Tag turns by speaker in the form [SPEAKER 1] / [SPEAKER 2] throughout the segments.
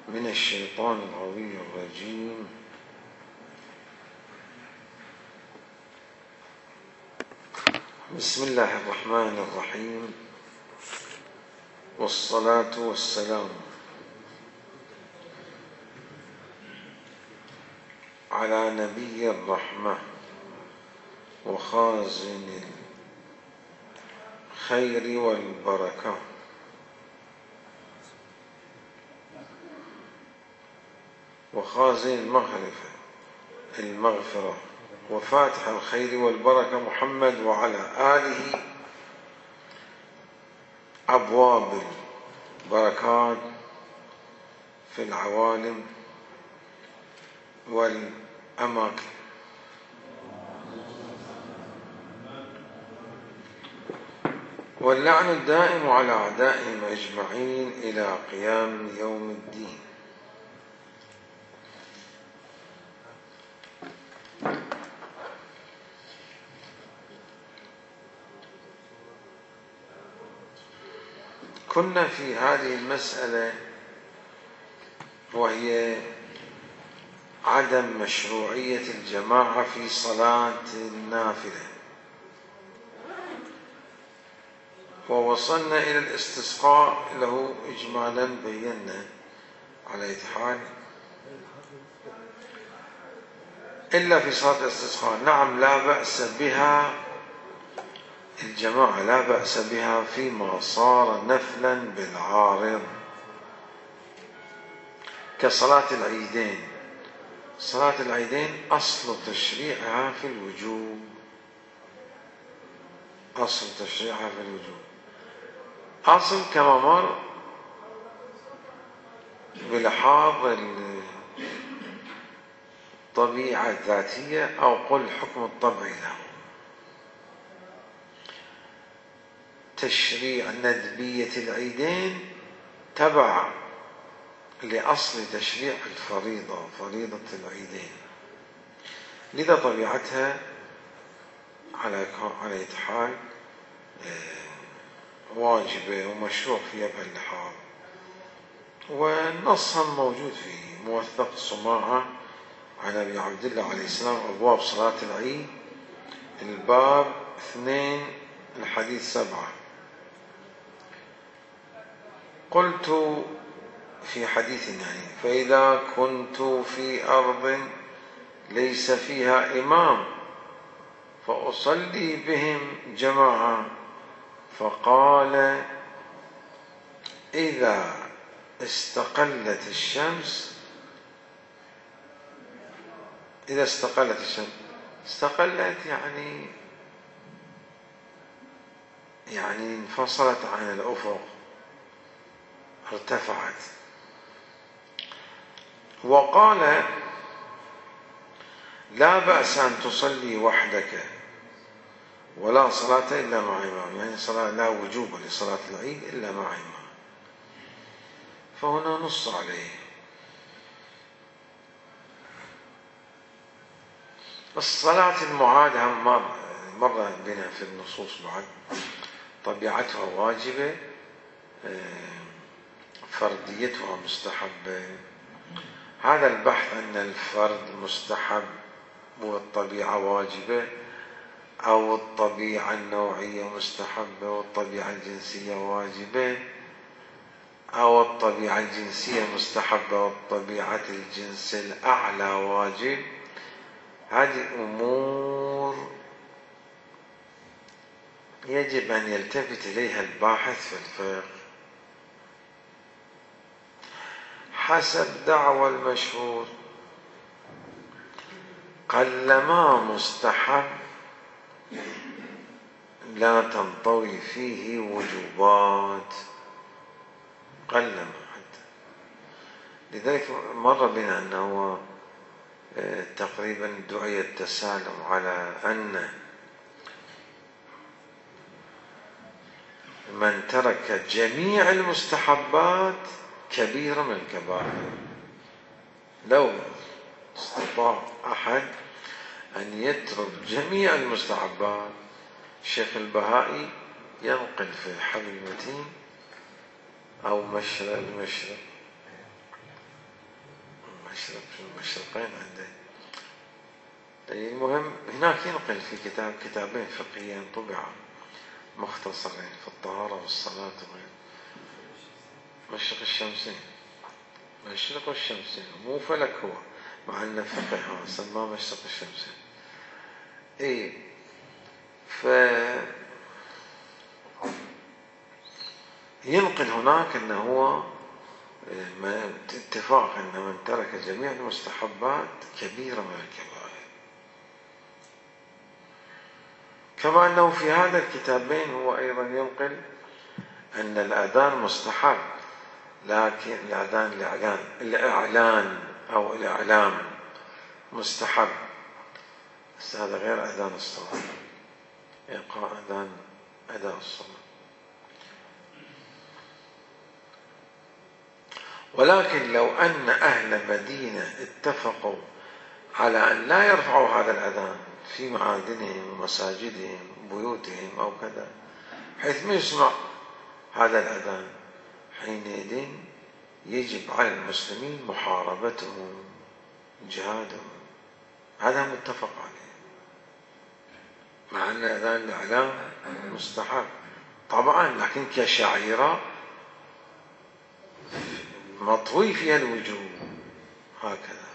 [SPEAKER 1] من الشيطان الغوي الرجيم. بسم الله الرحمن الرحيم، والصلاة والسلام على نبي الرحمة وخازن الخير والبركة، وخازن المغفرة وفاتح الخير والبركة محمد وعلى آله أبواب البركات في العوالم والأماكن. واللعن الدائم على أعدائهم أجمعين إلى قيام يوم الدين. كنا في هذه المسألة، وهي عدم مشروعية الجماعة في صلاة النافلة، ووصلنا إلى الاستسقاء له إجمالا بينا على أي حال إلا في صلاة الاستسقاء. نعم، لا بأس بها الجماعة، لا بأس بها فيما صار نفلا بالعارض، كصلاة العيدين. صلاة العيدين أصل تشريعها في الوجوب، أصل تشريعها في الوجوب، أصل كما مر بلحاظ الطبيعة الذاتية أو قل حكم الطبع له. تشريع ندبية العيدين تبع لأصل تشريع الفريضة، فريضة العيدين، لذا طبيعتها على أي حال واجبة ومشروع في أبها اللحاظ. ونصا موجود في موثق الصماعة عن أبي عبد الله عليه السلام، أبواب صلاة العيد، الباب 2 الحديث 7. قلت في حديث يعني: فإذا كنت في أرض ليس فيها إمام فأصلي بهم جماعة. فقال: إذا استقلت الشمس، إذا استقلت الشمس، استقلت يعني انفصلت عن الأفق، ارتفعت. وقال: لا بأس أن تصلي وحدك ولا صلاة إلا مع إمام، يعني صلاة لا وجوب لصلاة العيد إلا مع إمام. فهنا نص عليه. الصلاة المعادة مر بنا في النصوص بعد، طبيعتها واجبة، فرديتها مستحبة. هذا البحث أن الفرد مستحب والطبيعة واجبة، أو الطبيعة النوعية مستحبة والطبيعة الجنسية واجبة، أو الطبيعة الجنسية مستحبة والطبيعة الجنس الأعلى واجب، هذه أمور يجب أن يلتفت إليها الباحث في الفقه حسب دعوى المشهور. قلما مستحب لا تنطوي فيه وجوبات، قلما حتى. لذلك مر بنا أنه تقريبا دعي التسالم على أن من ترك جميع المستحبات كبيرة من الكبائر. لو استطاع أحد أن يترك جميع المستحبات، الشيخ البهائي ينقل في حبل المتين أو مشرق مشرقين عنده. المهم هناك ينقل في كتابين فقهيين طبعا مختصرين في الطهارة والصلاة وغيره. مشرق الشمسين، مشرق الشمسين مو فلك هو، مع انه فقه سماه مشرق الشمسين. ينقل هناك انه هو اتفاق ان من ترك جميع المستحبات كبيرة من الكبائر. كما انه في هذا الكتابين هو ايضا ينقل ان الاذان مستحب، لكن الاعلان او الاعلام مستحب، بس هذا غير اذان الصلاة، إيقاع اذان اداء الصلاة. ولكن لو أن أهل مدينة اتفقوا على أن لا يرفعوا هذا الأذان في معادنهم ومساجدهم وبيوتهم أو كذا، حيث ما يسمع هذا الأذان، حينئذ يجب على المسلمين محاربتهم، جهادهم. هذا متفق عليه، مع أن أذان الإعلام مستحب طبعا، لكن كشعيرة مطوي فيها الوجوب هكذا.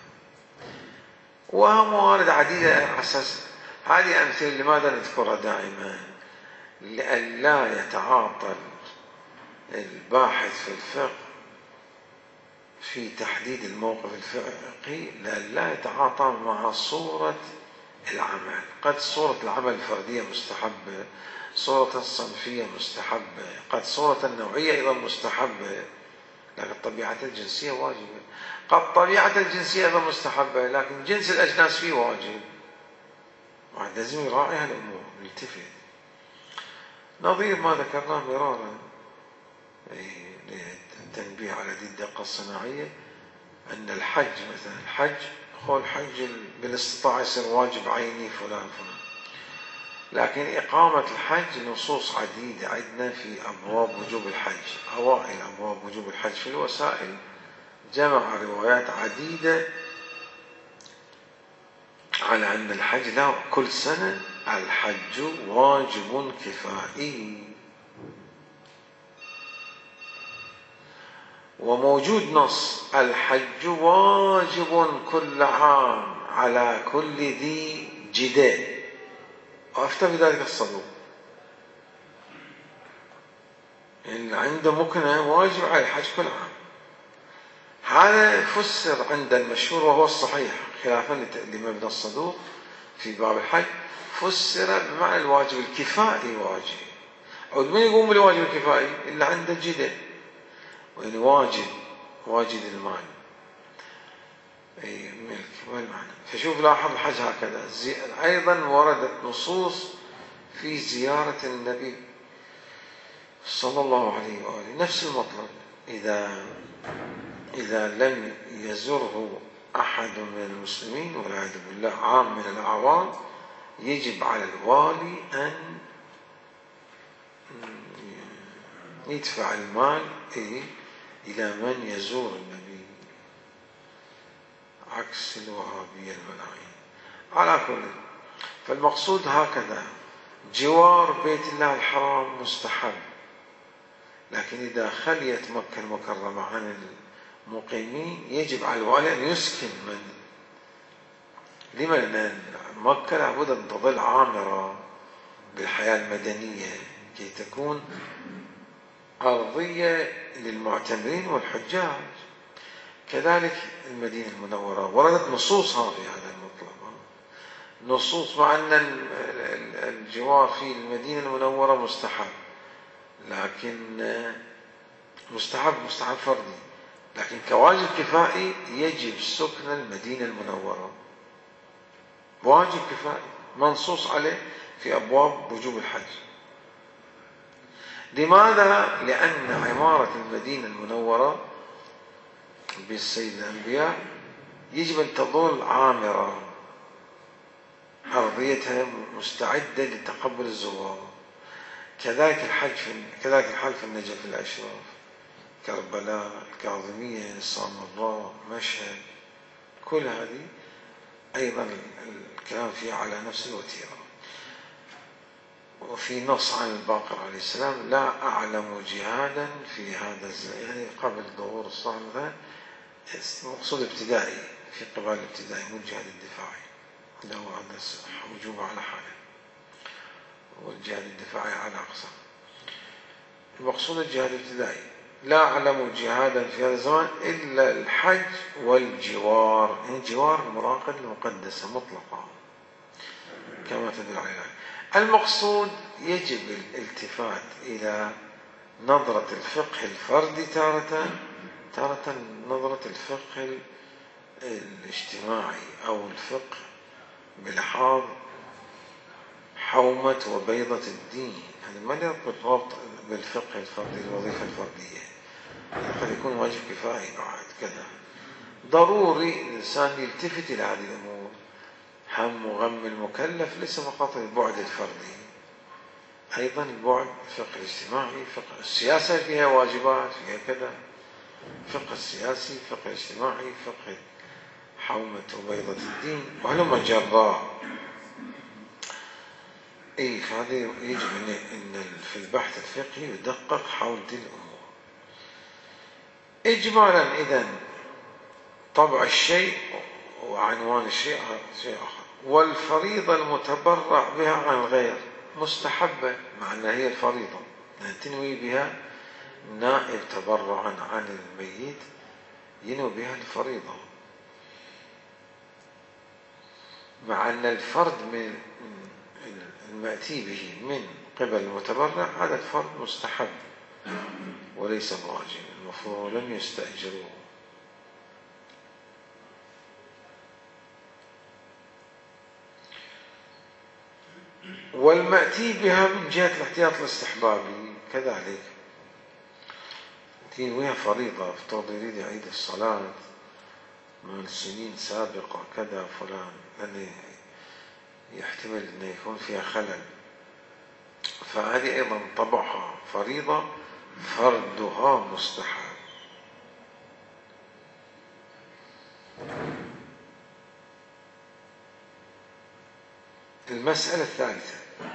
[SPEAKER 1] وموارد عديدة على أساس هذه أمثلة. لماذا نذكرها دائما؟ لئلا يتعاطل الباحث في الفقه في تحديد الموقف الفقهي، لئلا يتعاطى مع صورة العمل. قد صورة العمل الفردية مستحبة، صورة الصنفية مستحبة، قد صورة النوعية أيضا مستحبة، لكن الطبيعة الجنسية واجبة. قد طبيعة الجنسية أيضا مستحبة، لكن جنس الأجناس فيه واجب. واحد لازم يراعي هالأمور، يلتفت. نظير ما ذكرناه مرارا للتنبيه على دي الدقة الصناعية، أن الحج مثلا، الحج بالاستطاعة يصير واجب عيني فلان. لكن إقامة الحج نصوص عديدة عندنا في أبواب وجوب الحج. أوائل أبواب وجوب الحج في الوسائل جمع روايات عديدة على أن الحج لا، كل سنة الحج واجب كفائي. وموجود نص الحج واجب كل عام على كل ذي جدال، وأفتى بذلك الصدوق. إن عنده مكنة واجب على الحج كل عام. هذا فسر عند المشهور وهو الصحيح خلافا لمبنى الصدوق في باب الحج، فسر بمعنى الواجب الكفائي واجب. عود من يقوم بالواجب الكفائي إلا عنده جدل، وإن واجد المال ملك والمعنى. فشوف لاحظ الحج هكذا. أيضا وردت نصوص في زيارة النبي صلى الله عليه وآله، نفس المطلب. إذا لم يزره أحد من المسلمين والعياذ بالله عام من الأعوام، يجب على الوالي أن يدفع المال إلى من يزور النبي، عكس الوهابية الملاعين. على كل، فالمقصود هكذا، جوار بيت الله الحرام مستحب، لكن إذا خليت مكة المكرمة عن المقيمين يجب على الوالي أن يسكن لما؟ لأن مكة لابد أن تظل عامرة بالحياة المدنية كي تكون أرضية للمعتمرين والحجاج. كذلك المدينة المنورة وردت نصوصها في هذا المطلب، نصوص، مع أن الجوار في المدينة المنورة مستحب، لكن مستحب فردي، لكن كواجب كفائي يجب سكن المدينة المنورة، واجب كفائي منصوص عليه في أبواب وجوب الحج. لماذا؟ لأن عمارة المدينة المنورة بالسيد الأنبياء يجب أن تظل عامرة، أرضيتها مستعدة لتقبل الزوار. كذلك الحال في النجف الأشراف، كربلاء، الكاظمية، السامراء، مشهد، كل هذه أيضا الكلام فيها على نفس الوتيرة. وفي نص عن الباقر عليه السلام: لا أعلم جهادا في هذا يعني قبل ظهور الصحابة مثلا، مقصود ابتدائي في قبال الابتدائي، مو الجهاد الدفاعي، لا هو هذا وجوب على حاله، والجهاد الدفاعي على أقسام. المقصود الجهاد الابتدائي: لا أعلم جهادا في هذا الزمان إلا الحج والجوار. يعني الجوار المراقد المقدسة مطلقة كما تدل عليه. المقصود يجب الالتفات إلى نظرة الفقه الفردي تارة نظرة الفقه الاجتماعي أو الفقه بلحاظ حومة وبيضة الدين. هذا ما يربط ربط بالفقه الفردي الوظيفة الفردية، قد يكون واجب كفائي بعد كذا. ضروري الإنسان يلتفت إلى هذه الأمور. هم وغم المكلف ليس فقط البعد الفردي، أيضا البعد الفقه الاجتماعي، فقه السياسة فيها واجبات، فيها كذا، فقه السياسي، فقه الاجتماعي، فقه حومة وبيضة الدين، وهلما جراء. فهذا يجب أن في البحث الفقهي يدقق حول تلك الأمور. إجمالا إذن طبع الشيء وعنوان الشيء شيء آخر. والفريضة المتبرع بها عن الغير مستحبة، مع أنها هي الفريضة، تنوي بها نائب تبرعا عن الميت، ينوي بها الفريضة، مع أن الفرد من المأتي به من قبل المتبرع هذا الفرد مستحب وليس بواجب، المفروض لم يستأجروه. والمأتي بها من جهة الاحتياط الاستحبابي كذلك، تنويها فريضة، افترض يريد يعيد الصلاة من سنين سابقة كذا فلان، لأن يحتمل أن يكون فيها خلل، فهذه أيضا طبعها فريضة، فردها مستحب. المسألة الثالثة: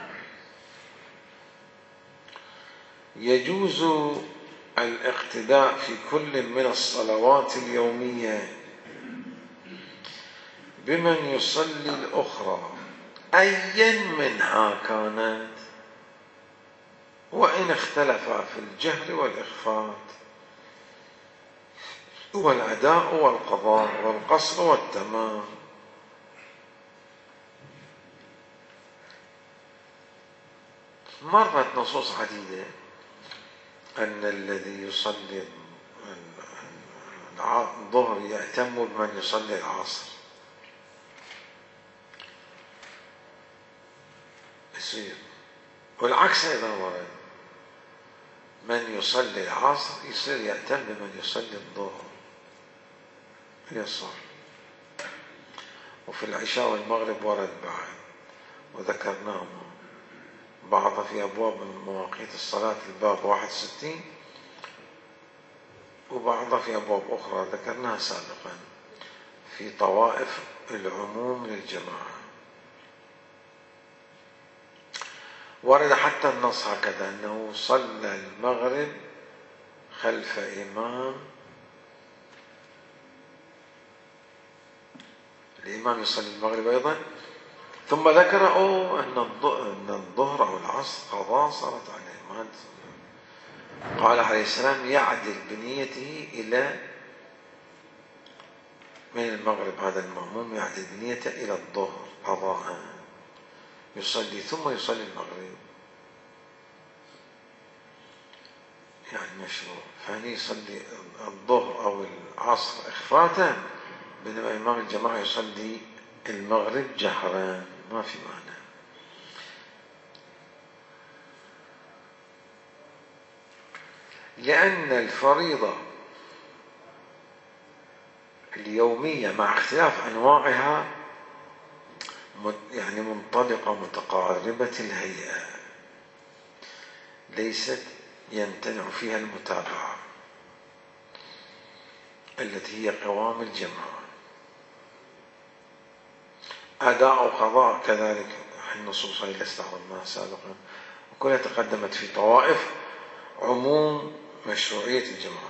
[SPEAKER 1] يجوز الاقتداء في كل من الصلوات اليومية بمن يصلي الأخرى أيا منها كانت، وإن اختلفا في الجهر والإخفاء والأداء والقضاء والقصر والتمام. مرت نصوص عديدة أن الذي يصلي الظهر يأتم بمن يصلي العصر، يصير، والعكس أيضا ورد، من يصلي العصر يصير يأتم بمن يصلي الظهر يصح. وفي العشاء والمغرب ورد بعد، وذكرناه بعض في أبواب مواقيت الصلاة الباب 61، وبعض في أبواب أخرى ذكرناها سابقا في طوائف العموم للجماعة. ورد حتى النص هكذا أنه صلى المغرب خلف إمام، الإمام يصلي المغرب أيضا، ثم ذكر أن الظهر أو العصر قضاء صارت عليه، قال عليه السلام: يعدل بنيته إلى من المغرب، هذا المأموم يعدل بنيته إلى الظهر قضاء، يصلي ثم يصلي المغرب، يعني مشروع. فهني يصلي الظهر أو العصر إخفاتا، بينما إمام الجماعة يصلي المغرب جهرا، ما في معنى. لأن الفريضة اليومية مع اختلاف أنواعها يعني منطلقة متقاربة الهيئة، ليست يمتنع فيها المتابعة التي هي قوام الجماعة. أداء أو قضاء كذلك النصوص هي اللي استعرضناها سابقا، وكلها تقدمت في طوائف عموم مشروعية الجماعة.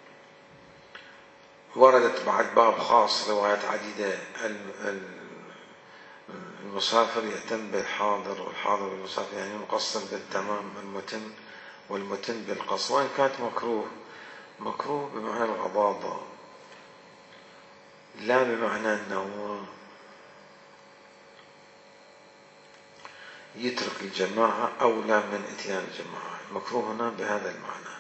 [SPEAKER 1] وردت بعد باب خاص روايات عديدة، المسافر يأتم بالحاضر والحاضر بالمسافر، يعني المقصر بالتمام المتم والمتم بالقصر، وإن كانت مكروه بمعنى الغضاضة، لا بمعنى أنه يترك الجماعة أولى من إتيان الجماعة. المكروه هنا بهذا المعنى.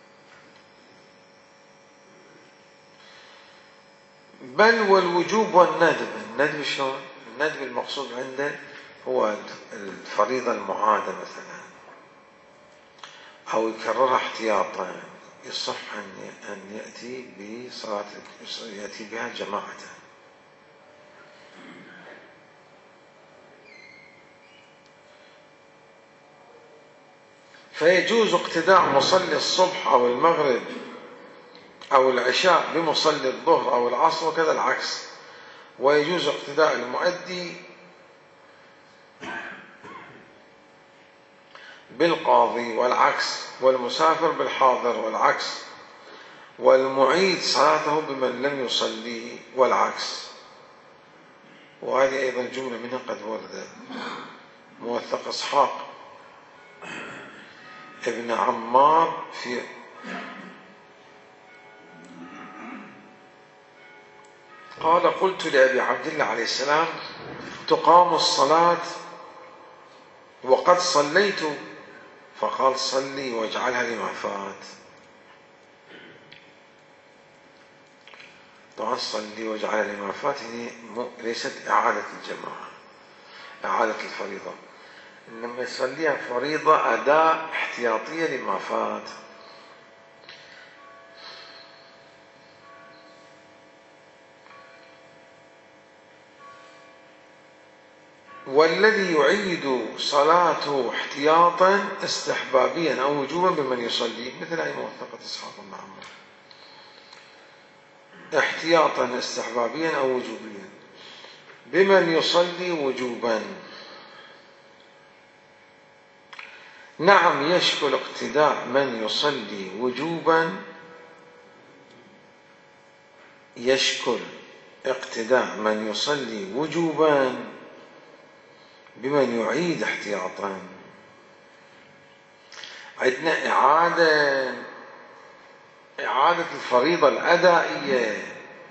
[SPEAKER 1] بل والوجوب والندب. الندب شلون؟ الندب المقصود عنده هو الفريضة المعادة مثلا، أو يكررها احتياطا، يصح أن يأتي بصلاة، يأتي بها جماعة. فيجوز اقتداء مصلي الصبح أو المغرب أو العشاء بمصلي الظهر أو العصر، وكذا العكس. ويجوز اقتداء المؤدي بالقاضي والعكس، والمسافر بالحاضر والعكس، والمعيد صلاته بمن لم يصلي والعكس. وهذه أيضا جملة منها قد وردت. موثق إسحاق ابن عمار في قال: قلت لأبي عبد الله عليه السلام: تقام الصلاة وقد صليت؟ فقال: صلي واجعلها لما فات. طبعا صلي واجعلها لما فات هي ليست إعادة الجماعة، إعادة الفريضة، إنما يصليها فريضة أداء احتياطية لما فات. والذي يعيد صلاته احتياطا استحبابيا أو وجوبا بمن يصلي، مثل أي موثقة إسحاق بن عمار، احتياطا استحبابيا أو وجوبيا بمن يصلي وجوبا. نعم، يشكل اقتداء من يصلي وجوبا، يشكل اقتداء من يصلي وجوبا بمن يعيد احتياطا. عندنا إعادة الفريضة الأدائية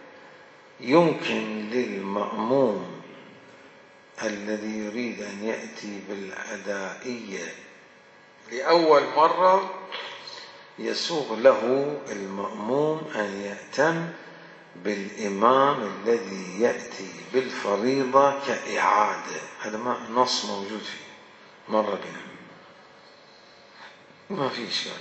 [SPEAKER 1] يمكن للمأموم الذي يريد أن يأتي بالأدائية لأول مرة، يسوغ له المأموم أن يأتم بالإمام الذي يأتي بالفريضة كإعادة. هذا نص موجود فيه، مر بنا، ما في إشكال.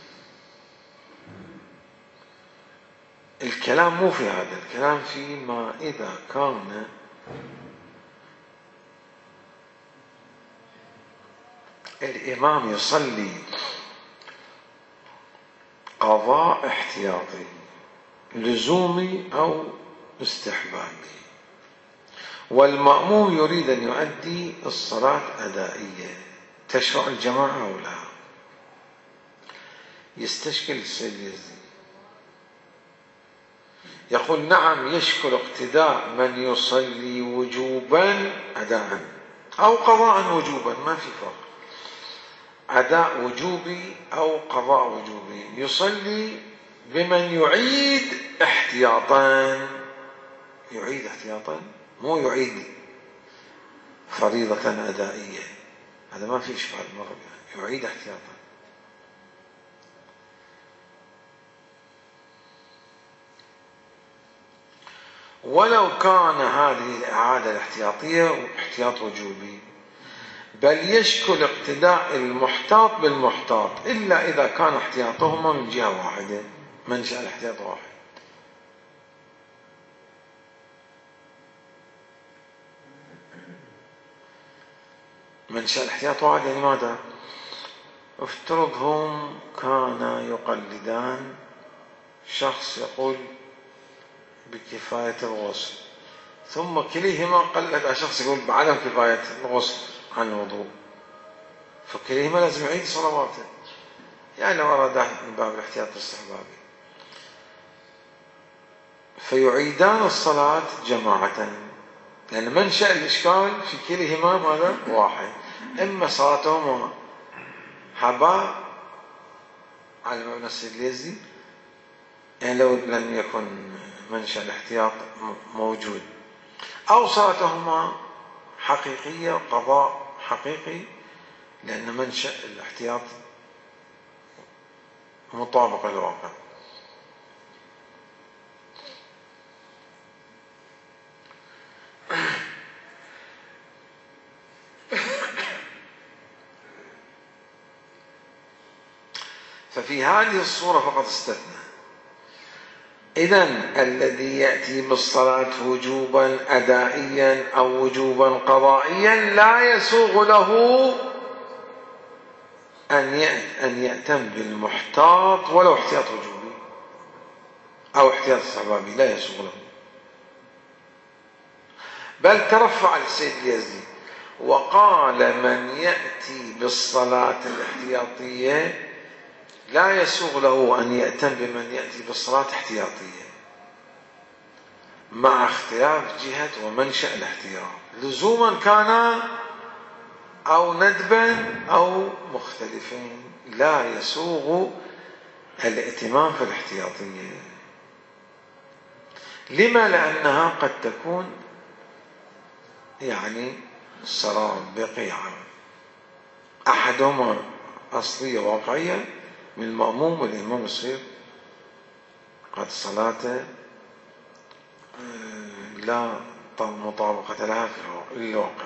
[SPEAKER 1] الكلام مو في هذا، الكلام فيما إذا كان الإمام يصلي قضاء احتياطي لزومي أو استحبابي، والمأموم يريد أن يؤدي الصلاة أدائية، تشرع الجماعة أو لا؟ يستشكل السيد يزيد، يقول: نعم، يشكل اقتداء من يصلي وجوبا أداء أو قضاء وجوبا، ما في فرق، أداء وجوبي أو قضاء وجوبي، يصلي بمن يعيد احتياطا. يعيد احتياطا، مو يعيد فريضة أدائية، هذا ما في إشكال، مرة يعيد احتياطا. ولو كان هذه الإعادة الاحتياطية احتياط وجوبي، بل يشكل اقتداء المحتاط بالمحتاط، إلا إذا كان احتياطهما من جهة واحدة، منشأ الاحتياط واحد. منشأ الاحتياط واحد يعني ماذا؟ افترضهم كانا يقلدان شخص يقول بكفاية الغسل، ثم كليهما قلد شخص يقول بعدم كفاية الغسل عن الوضوء، فكليهما لازم يعيد صلواته، يعني ورد من باب الاحتياط الاستحبابي، فيعيدان الصلاة جماعة، لأن منشأ الإشكال في كليهما ماذا؟ واحد، إما صلاتهما هباء على مبنى السيد اليزدي، يعني لو لم يكن منشأ الاحتياط موجود، أو صلاتهما حقيقية قضاء حقيقي، لأن منشأ الاحتياط مطابق للواقع. ففي هذه الصورة فقط استثنى. إذن الذي يأتي بالصلاة وجوبا أدائيا أو وجوبا قضائيا لا يسوغ له أن يأتم بالمحتاط ولو احتياط وجوبي أو احتياط استحبابي، لا يسوغ له. بل ترفع السيد اليزدي وقال من يأتي بالصلاة الاحتياطية لا يسوغ له أن يأتم بمن يأتي بالصلاة احتياطية، مع اختلاف جهة ومنشأ الاحتياط، لزوما كان أو ندبا أو مختلفين، لا يسوغ الائتمام في الاحتياطية. لما؟ لأنها قد تكون يعني سراب بقيعة، أحدهما أصلية واقعية من المأموم والإمام يصير قد صلاته لا مطابقة لها في الواقع.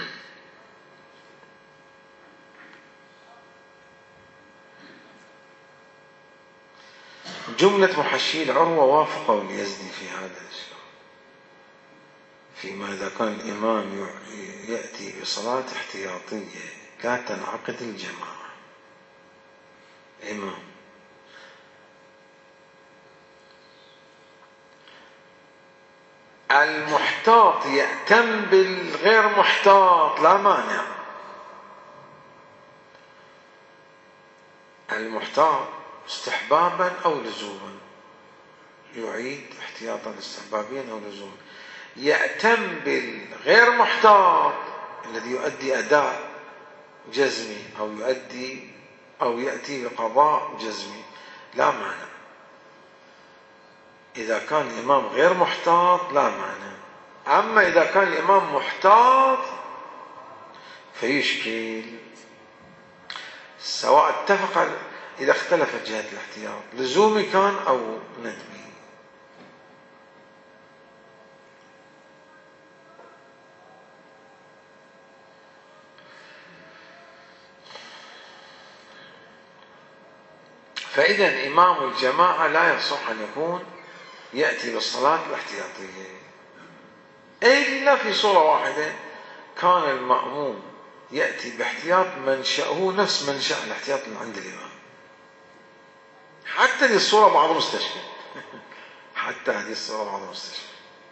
[SPEAKER 1] جملة محشي العروة وافقوا اليزدي في هذا الشيء، فيما إذا كان الإمام يأتي بصلاة احتياطية لا تنعقد الجماعة. إمام المحتاط يأتم بالغير محتاط لا مانع، المحتاط استحبابا أو لزوما يعيد احتياطا استحبابيا أو لزوما، يأتم بالغير محتاط الذي يؤدي أداء جزمي أو يأتي بقضاء جزمي لا مانع. إذا كان الإمام غير محتاط لا مانع، أما إذا كان الإمام محتاط فيشكل، سواء اتفق إذا اختلفت جهة الاحتياط لزومي كان أو ندبي. فإذا إمام الجماعة لا يصح أن يكون يأتي بالصلاة الاحتياطية إلا في صورة واحدة، كان المأموم يأتي باحتياط منشأه نفس منشأ الاحتياط اللي عند الإمام. حتى هذه الصورة بعض مستشكل حتى هذه الصورة بعض مستشكل.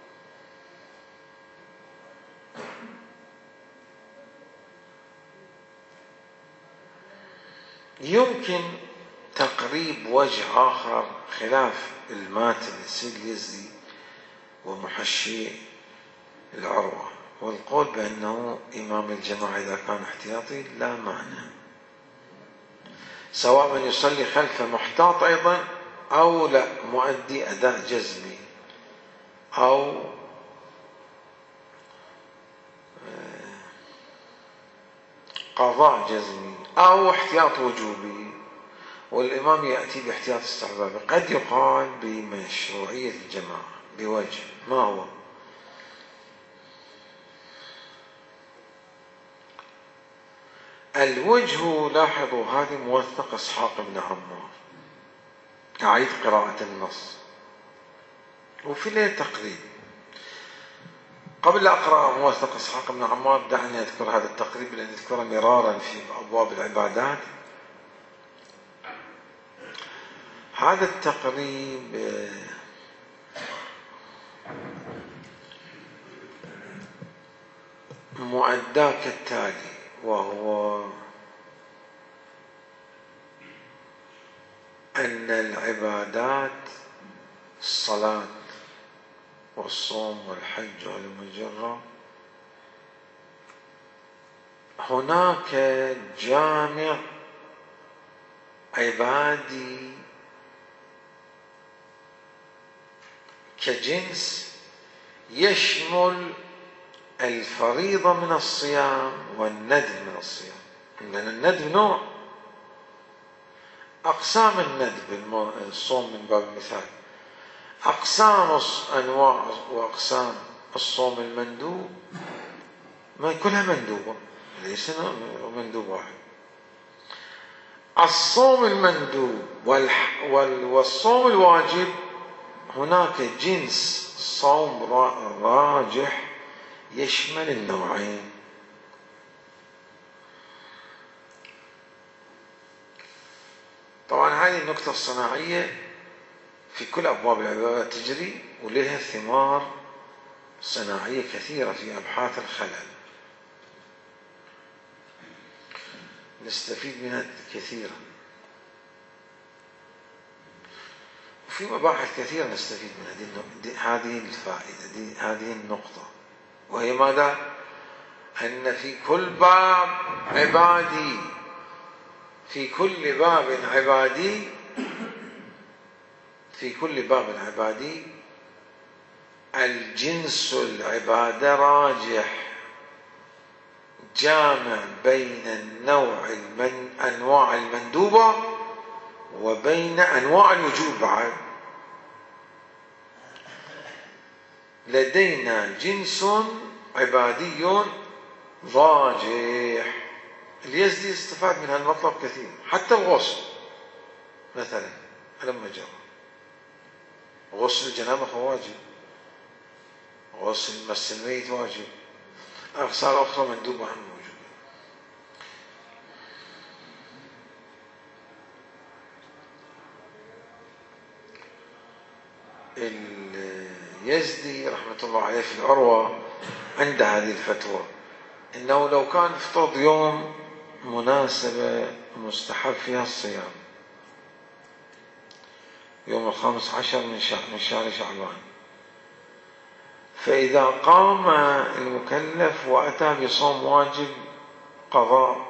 [SPEAKER 1] يمكن تقريب وجه آخر خلاف الماتن السيد اليزدي ومحشي العروة، والقول بأنه إمام الجماعة إذا كان احتياطي لا معنى، سواء من يصلي خلف محتاط أيضا أو لا مؤدي أداء جزمي أو قضاء جزمي أو احتياط وجوبي، والإمام يأتي باحتياط استحبابي. قد يقال بمشروعية الجماعة بوجه، ما هو؟ الوجه، لاحظوا هذه موثق إسحاق بن عمار، أعيد قراءة النص وفي له تقريب. قبل أقرأ موثق إسحاق بن عمار دعني أذكر هذا التقريب لأن أذكره مرارا في أبواب العبادات. هذا التقريب مؤداه كالتالي، وهو أن العبادات الصلاة والصوم والحج والمجرة هناك جامع عبادي كجنس يشمل الفريضة من الصيام والندب من الصيام. لأن الندب نوع أقسام الندب، الصوم من باب المثال، أقسام أنواع وأقسام الصوم المندوب ما كلها مندوبة، ليس مندوب واحد. الصوم المندوب والصوم الواجب هناك جنس صوم راجح يشمل النوعين. طبعا هذه النقطة الصناعية في كل أبواب العبادات تجري، ولها ثمار صناعية كثيرة في أبحاث الخلل نستفيد منها كثيرا، وفي مباحث كثيرة نستفيد منها. هذه الفائدة، هذه النقطة، وهي ماذا؟ أن في كل باب عبادي، في كل باب عبادي الجنس العبادة راجح جامع بين أنواع المندوبة وبين أنواع الوجوب. بعد لدينا جنس عبادي راجح. اليزدي استفاد من هالمطلب كثير. حتى الغسل مثلا لما جرى غسل الجنابة واجب، غسل مس الميت واجب، أغسال أخرى مندوبة عن موجودة. اليزدي رحمة الله عليه في العروة عند هذه الفتوى إنه لو كان افترض يوم مناسبة مستحب فيها الصيام، يوم 15 من شهر شعبان، فإذا قام المكلف وأتى بصوم واجب قضاء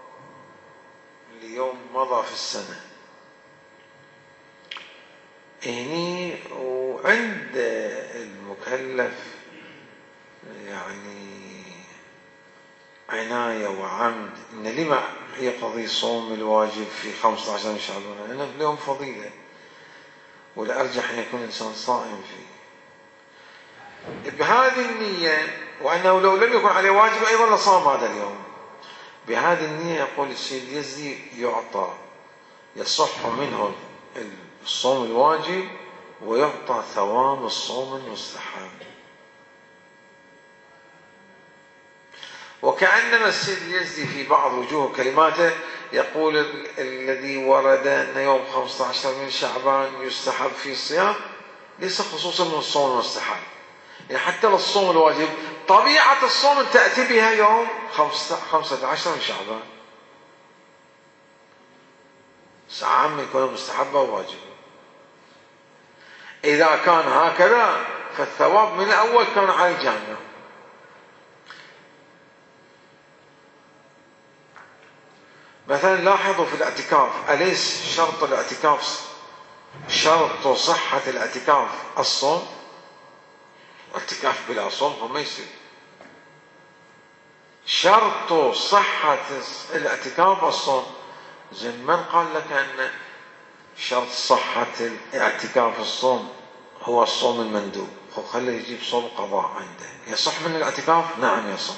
[SPEAKER 1] ليوم مضى في السنة، هني وعند المكلف يعني عناية وعمد إن لما يقضي صوم الواجب في 15 من شعبان، لأنه في اليوم فضيلة والأرجح أن يكون الإنسان صائم فيه بهذه النية، وأنه لو لم يكن عليه واجب أيضا لصام هذا اليوم. بهذه النية يقول السيد اليزدي يعطى، يصح منه الصوم الواجب ويعطى ثواب الصوم المستحب. وكأنما السيد اليزدي في بعض وجوه كلماته يقول الذي ورد أن يوم 15 من شعبان يستحب في الصيام ليس خصوصا من الصوم المستحب، يعني حتى للصوم الواجب طبيعة الصوم تأتي بها يوم 15 من شعبان، ساعة يكون مستحبة وواجبة. إذا كان هكذا فالثواب من الأول كان على الجامع. مثلا لاحظوا في الاعتكاف، أليس شرط الاعتكاف شرط صحة الاعتكاف الصوم؟ اعتكاف بلا صوم ما يصير. شرط صحة الاعتكاف الصوم. زين من قال لك أن شرط صحة الاعتكاف الصوم هو الصوم المندوب؟ خليه يجيب صوم قضاء عنده. يصح من الاعتكاف؟ نعم يصح.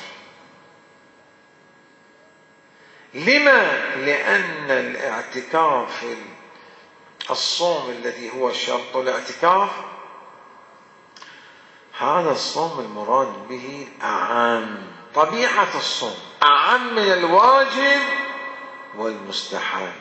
[SPEAKER 1] لما؟ لأن الاعتكاف الصوم الذي هو شرط الاعتكاف هذا الصوم المراد به أعم، طبيعة الصوم أعم من الواجب والمستحب.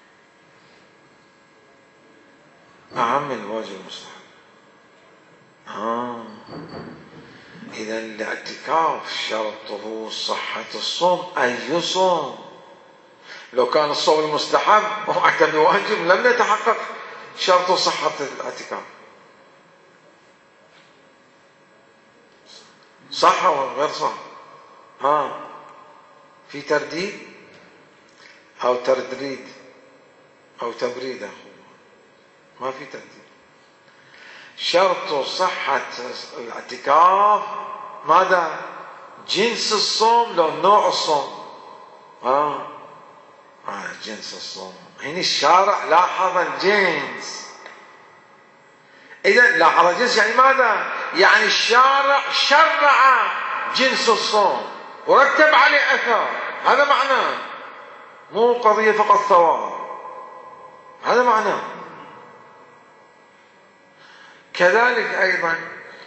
[SPEAKER 1] أعم من الواجب والمستحب. إذا الاعتكاف شرطه صحة الصوم. أي صوم؟ لو كان الصوم المستحب وأتى بواجب لم يتحقق شرط صحة الاعتكاف. صح أو غير صح؟ في ترديد أو ترديد أو تبريد أخو، ما في ترديد. شرط صحة الاعتكاف ماذا؟ جنس الصوم لو نوع الصوم. جنس الصوم. هنا الشارع لاحظ الجنس. إذا لاحظ الجنس يعني ماذا؟ يعني الشارع شرع جنس الصوم ورتب عليه أثر. هذا معناه، مو قضية فقط ثواب. هذا معناه. كذلك أيضا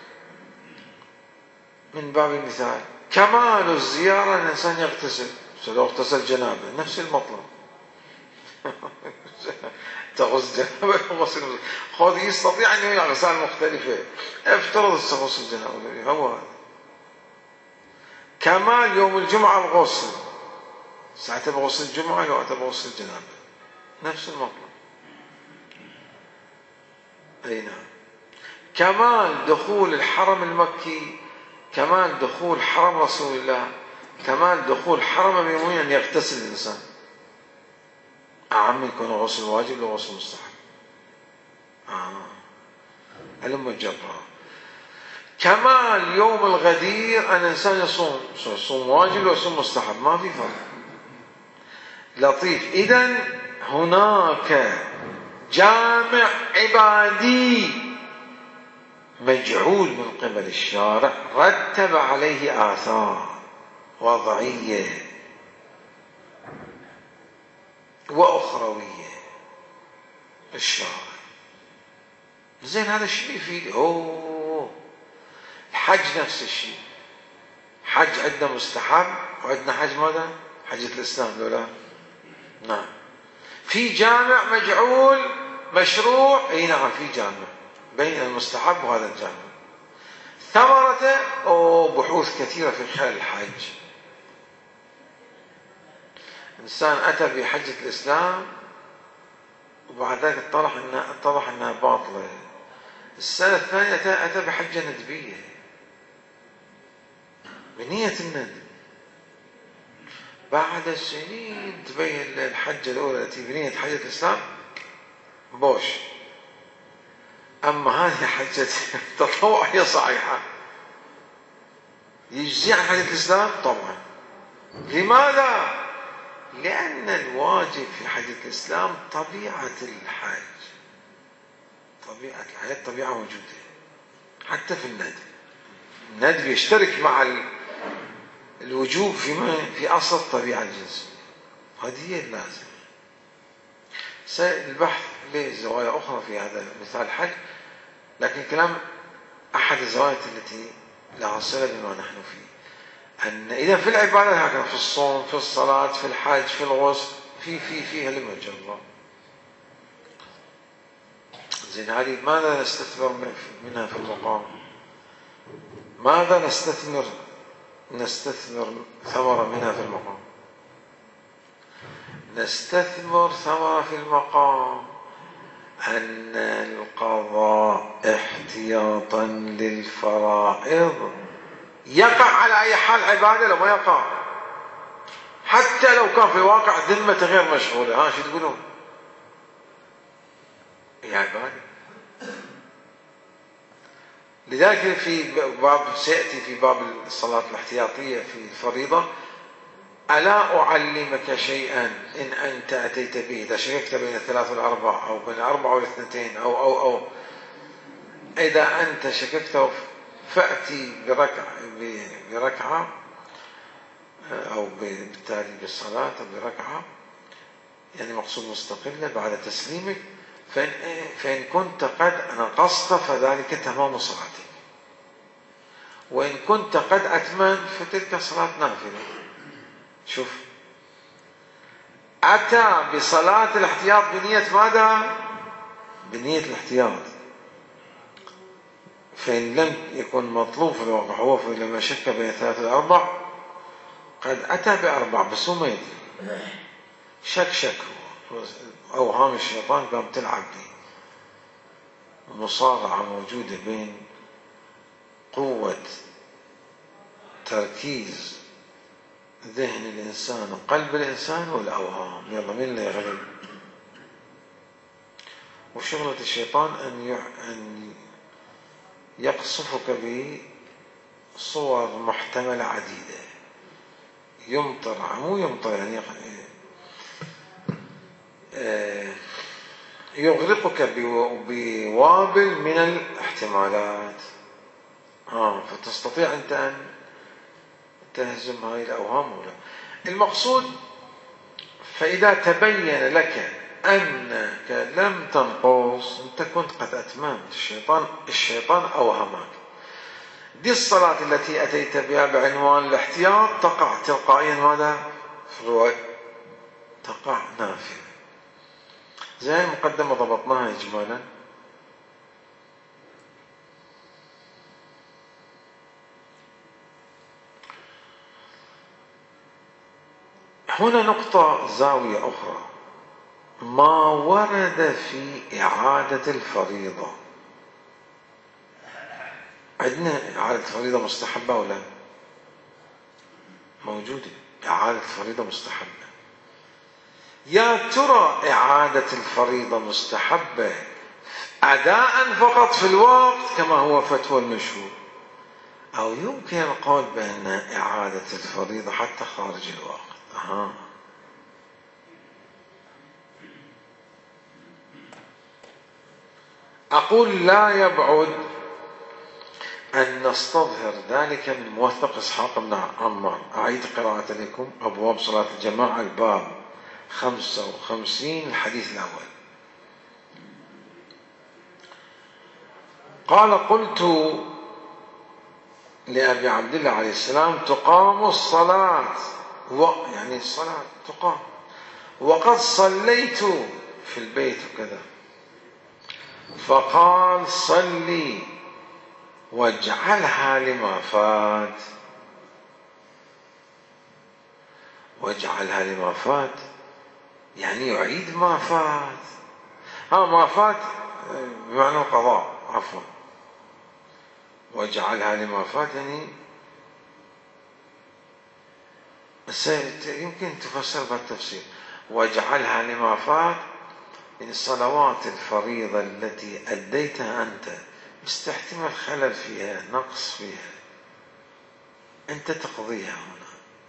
[SPEAKER 1] من باب المثال كمال الزيارة الإنسان يغتسل. لو اغتسل جنابه نفس المطلب. تغسل جنابه وغسل. خذ يستطيع أن يغسل مختلفة. افترض غسل جنابه هو هذا. كمال يوم الجمعة الغسل، ساعة بغسل الجمعة لو أتى بغسل الجنابة نفس المطلب. أي نعم. كمال دخول الحرم المكي، كمال دخول حرم رسول الله، كمال دخول حرم المؤمنين أن يغتسل الإنسان. أعم يكون غسل واجب لو غسل مستحب. هلم الجبرة. كمال يوم الغدير أن الإنسان يصوم واجب لو يصوم مستحب، ما في فرق. لطيف. إذن هناك جامع عبادي مجعول من قبل الشارع رتب عليه آثار وضعية وأخروية الشارع. زين هذا الشيء يفيد. الحج نفس الشيء. حج عندنا مستحب وعندنا حج ماذا؟ حجة الإسلام لولا. نعم. في جامع مجعول مشروع. اي نعم في جامع بين المستحب وهذا الجامع. ثمرته بحوث كثيرة في خلال الحج. إنسان أتى بحجة الإسلام وبعد ذلك اتضح أنها باطلة. السنة الثانية أتى بحجة ندبية بنية الندب. بعد سنين تبين الحجة الأولى التي بنية حجة الإسلام بوش. أما هذه حجة التطوع هي صحيحة. يجزي عن حجة الإسلام طبعا. لماذا؟ لأن الواجب في حجة الإسلام طبيعة الحج. طبيعة الحج طبيعة موجودة حتى في الندب. الندب يشترك مع الوجوب في أصل الطبيعة الجنسية. هذه هي اللازم. البحث له زوايا أخرى في هذا مثال الحج، لكن كلام أحد الزوايا التي لها صلة بما نحن فيه أن إذا في العبادة هكذا، في الصوم، في الصلاة، في الحج، في الغسل، فيها لمجه الله. زين هذه ماذا نستثمر منها في المقام؟ ماذا نستثمر ثمرة منها في المقام؟ نستثمر ثمرة في المقام أن القضاء احتياطا للفرائض يقع على أي حال عبادة لو ما يقع، حتى لو كان في الواقع ذمة غير مشغولة. شو تقولون؟ هي عبادة. لذلك في باب سيأتي في باب الصلاة الاحتياطية في الفريضة: ألا أعلمك شيئا إن أنت أتيت به، إذا شككت بين 3 و4 أو بين 4 و2 أو إذا أنت شككت فأتي بركعة أو بالتالي بالصلاة أو بركعة، يعني مقصود مستقلة بعد تسليمك، فإن كنت قد نقصت فذلك تمام صلاتك، وإن كنت قد أتممت فتلك صلاة نافلة. شوف، أتى بصلاة الاحتياط بنية ماذا؟ بنية الاحتياط فإن لم يكن مطلوب في الواقع هو لما شك بين 3 و4 قد أتى ب4 بس هو ما يدري، شك هو أوهام الشيطان قام تلعب به. مصارعة موجودة بين قوة تركيز ذهن الإنسان وقلب الإنسان والأوهام، يلا مين اللي يغلب؟ وشغلة الشيطان أن يقصفك بصور محتملة عديدة، مو يمطر يعني يغرقك بوابل من الاحتمالات، فتستطيع أنت أن تهزم هذه الأوهام ولا. المقصود فإذا تبين لك أنك لم تنقص أنت كنت قد أتممت. الشيطان أوهمك. دي الصلاة التي أتيت بها بعنوان الاحتياط تقع تلقائيا ماذا؟ في الرواية تقع نافلة. زي المقدمة ضبطناها إجمالا. هنا نقطة زاوية أخرى، ما ورد في إعادة الفريضة. عندنا إعادة الفريضة مستحبة ولا موجودة؟ إعادة الفريضة مستحبة. يا ترى إعادة الفريضة مستحبة أداء فقط في الوقت كما هو فتوى المشهور، أو يمكن القول بأن إعادة الفريضة حتى خارج الوقت؟ أقول لا يبعد أن نستظهر ذلك من موثق إسحاق بن عمار. أعيد قراءة لكم أبواب صلاة الجماعة الباب 55 الحديث الأول. قال قلت لأبي عبد الله عليه السلام تقام الصلاة، يعني الصلاة تقام، وقد صليت في البيت وكذا. فقال صلي واجعلها لما فات. واجعلها لما فات يعني يعيد ما فات. ما فات بمعنى القضاء، عفوا. واجعلها لما فات يعني يمكن تفسر بالتفسير. واجعلها لما فات من الصلوات الفريضة التي أديتها أنت، مستحتمل خلل فيها، نقص فيها، أنت تقضيها هنا.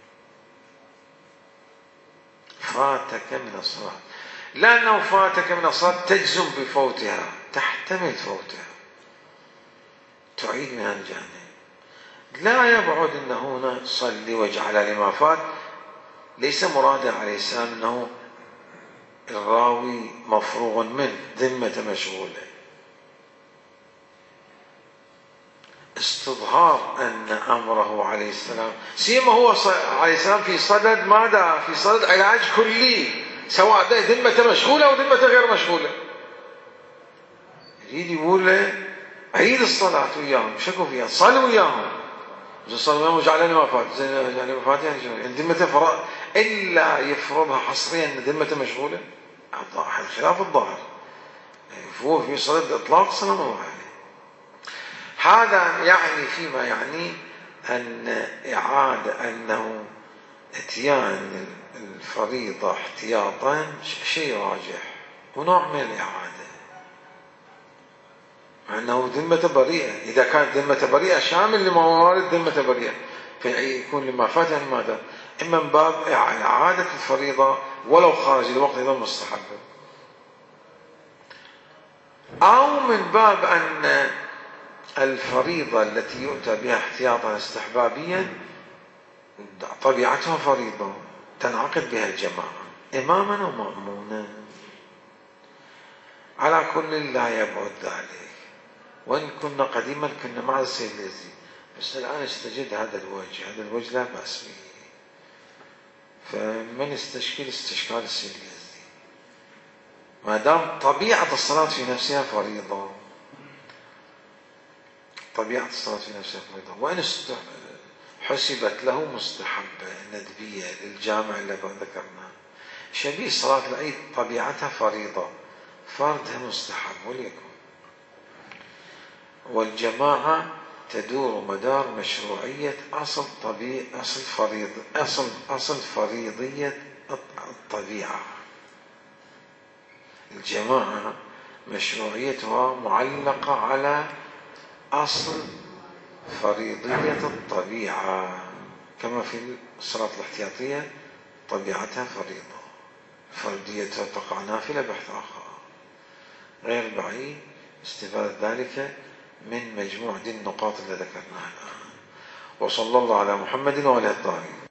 [SPEAKER 1] فاتك من الصلاة، لأنه فاتك من الصلاة تجزم بفوتها، تحتمل فوتها، تعيد من الجانب. لا يبعد أن هنا صلي واجعل لما فات ليس مرادا عليه السلام أنه الراوي مفروغ منه، ذمة مشغولة. استظهار أن أمره عليه السلام، سيما هو عليه السلام في صدد ماذا؟ في صدد علاج كلي، سواء ذمة مشغولة أو ذمة غير مشغولة. يريد يقول له عيد الصلاة وياهم، شكوا فيها، صلوا وياهم. صلوا وياهم وجعلني ما فات، يعني ما فات يعني ذمة فرض، إلا يفرضها حصريا أن ذمة مشغولة، خلاف الظاهر. هو في صدد إطلاق صلاة عليه. هذا يعني فيما يعني أن إعادة، أنه إتيان الفريضة احتياطا شيء راجح ونوع من الإعادة، مع أنه ذمة بريئة. إذا كانت ذمة بريئة شامل لما وارد ذمة بريئة، فيكون لما فات يعني ماذا؟ إما من باب إعادة الفريضة ولو خارج الوقت إذا مستحب، أو من باب أن الفريضة التي يؤتى بها احتياطا استحبابيا طبيعتها فريضة تنعقد بها الجماعة إماما ومأمونا. على كل لا يبعد ذلك. وإن كنا قديما كنا مع السيد اليزيد، بس الآن استجد هذا الوجه لا بأس به. فمن استشكل استشكال السيد اليزيد ما دام طبيعة الصلاة في نفسها فريضة. طبيعة الصلاة في نفسها فريضة، وإن حسبت له مستحبة ندبية للجامع اللي ذكرناه. شبيه صلاة العيد طبيعتها فريضة، فردها مستحب وليكن. والجماعة تدور مدار مشروعية أصل فريضية الطبيعة. الجماعة مشروعيتها معلقة على أصل فريضية الطبيعة، كما في الصلاة الاحتياطية طبيعتها فريضة، فرديتها تقع نافلة بحث آخر. غير بعيد استفادة ذلك من مجموع دي النقاط اللي ذكرناها الآن. وصلى الله على محمد وعلى آله الطاهرين.